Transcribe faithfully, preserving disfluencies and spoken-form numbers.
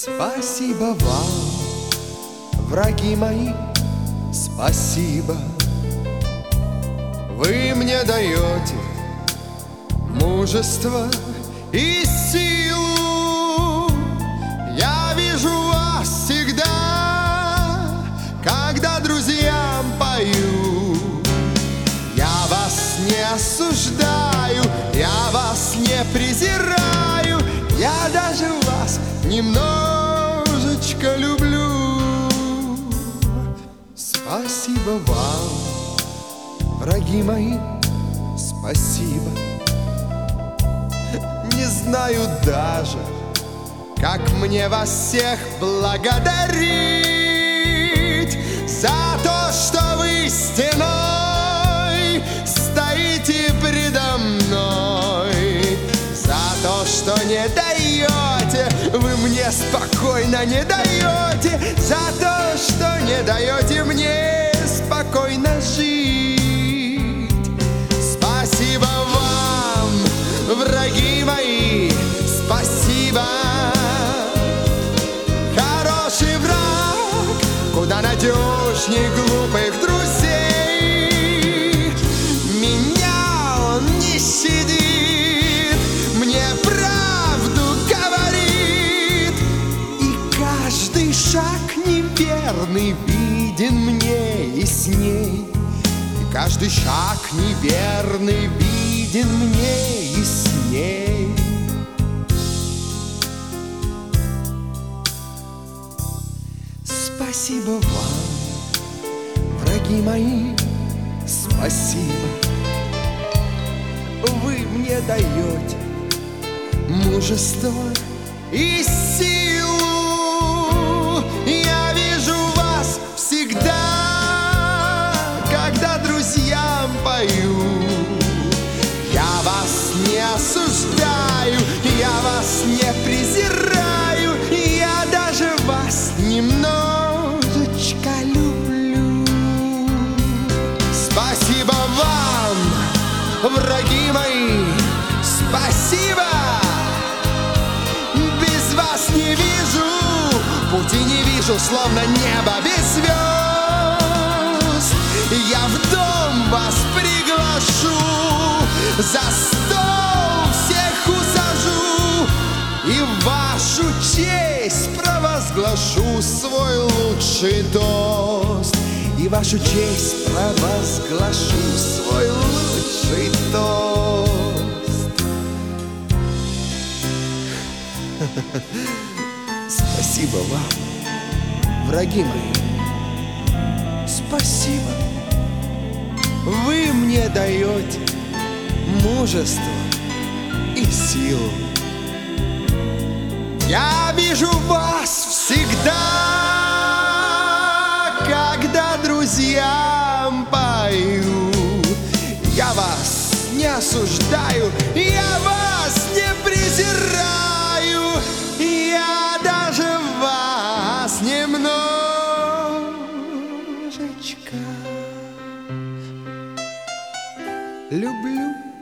Спасибо вам, враги мои, спасибо. Вы мне даете мужество и силу. Я вижу вас всегда, когда друзьям пою. Я вас не осуждаю, я вас не презираю, я даже вас немножечко люблю. Спасибо вам, враги мои, спасибо. Не знаю даже, как мне вас всех благодарить за то, что вы стеной стоите предо мной, за то, что не даете, вы мне спокойно не даете, за то, что не даете мне спокойно жить. Спасибо вам, враги мои, спасибо. Хороший враг куда надежнее глупых друзей. Меня он не щадит, мне правду говорит, и каждый шаг неверный виден мне ясней, и каждый шаг неверный виден мне ясней. Спасибо вам, враги мои, спасибо. Вы мне даете мужество и силу. Я вижу вас всегда, когда друзьям пою. Я вас не осуждаю, я вас не презираю, я даже вас немножечко люблю. Спасибо вам, враги мои, спасибо. Без вас не вижу, пути не вижу, словно небо без звезд. Я в дом вас приглашу, за стол всех усажу, и в вашу честь провозглашу свой лучший тост. И в вашу честь провозглашу свой лучший тост. Спасибо вам, враги мои, спасибо. Вы мне даете мужество и силу. Я вижу вас всегда, когда друзьям пою. Я вас не осуждаю, я вас не презираю, я даже вас немножечко люблю.